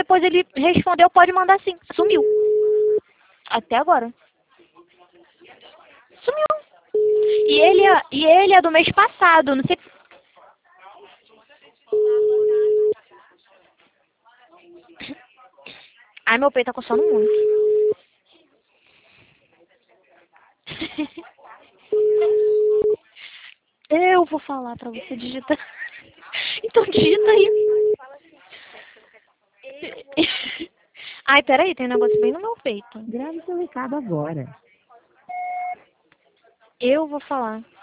depois ele respondeu, pode mandar sim. Sumiu. Até agora. Sumiu. E ele é do mês passado, não sei. Ai, meu peito tá coçando muito. Eu vou falar pra você digitar. Então digita aí. Ai, peraí, tem um negócio bem no meu peito. Grave seu recado agora. Eu vou falar.